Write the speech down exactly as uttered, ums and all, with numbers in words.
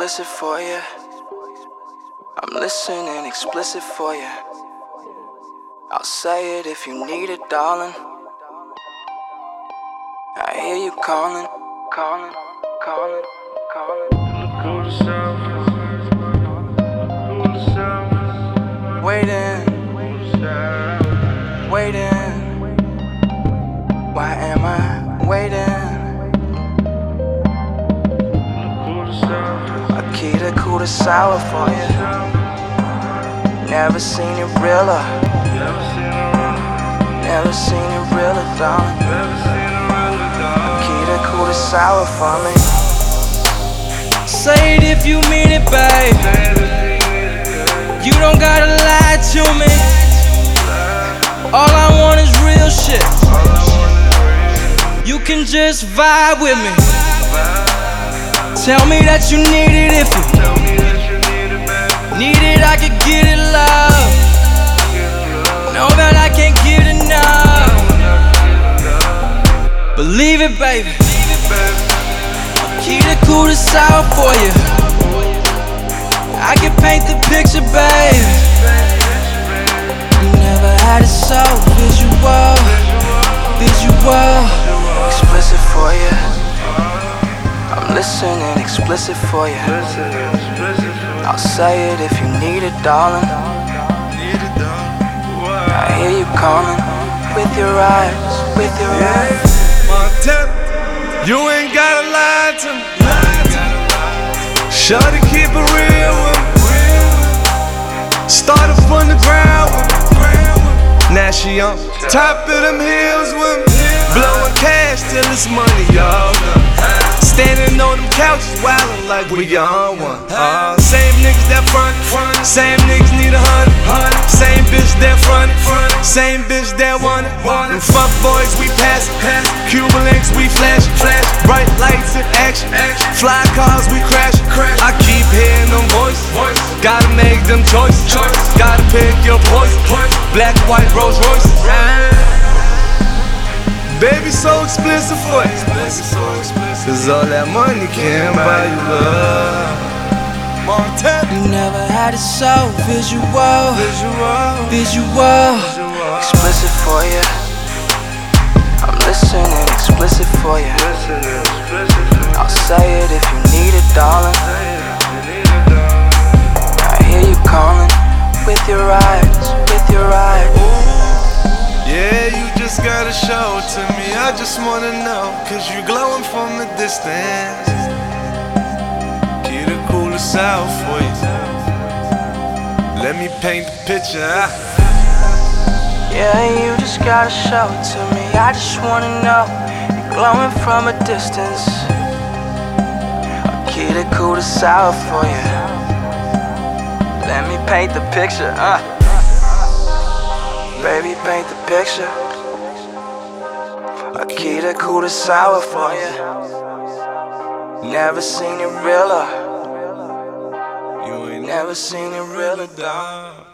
explicit for you. I'm listening explicit for you. I'll say it if you need it, darling. I hear you calling, calling, calling, calling. Go to south, go to south, Waiting, waiting. Why am I waiting? A key to cool the sour for you. Never seen it realer. Never seen it realer, darling. A key to cool the sour for me. Say it if you mean it, babe. You don't gotta lie to me. All I want is real shit. You can just vibe with me. Tell me that you need it if you need it, I could get it, love. Know that I can't get enough. Believe it, baby. Key to cool the sour for you. I can paint the picture, baby. You never had it so visual, visual. Explicit for you. I'm listening explicit for you. I'll say it if you need it, darling. I hear you calling with your eyes, with your eyes. Montana, you ain't gotta lie to me. Shorty, keep it real with me. Started from the ground with me. Now she on top of them hills with me. Blowing cash till it's money, y'all. Standing on them couches, wildin' like we on one. Uh, same niggas that front, same niggas need a hundred. Same bitch that front, same bitch that want it. And fuck boys, we pass it. Cuban links, we flash, flash. Bright lights in action. Fly cars, we crash. I keep hearing them voices. Gotta make them choices. Gotta pick your poison. Black, white, Rolls Royce. Baby, so explicit for you. Cause all that money can't buy you love. Montana. You never had it so visual, Visual, visual. Explicit for you. I'm listening explicit for you. I'll say it if you need it, darling. I hear you calling with your eyes, with your eyes. yeah, you just gotta show it to me. I just wanna know, cause you glowing from a distance. Keep it cool the south for you. Let me paint the picture. Yeah, you just gotta show it to me. I just wanna know, you're glowing from a distance. I'll keep it cool the south for you. Let me paint the picture, uh. Baby, paint the picture. A key to cool the sour for you. Never seen it realer. You ain't Never seen it realer, dog. dog.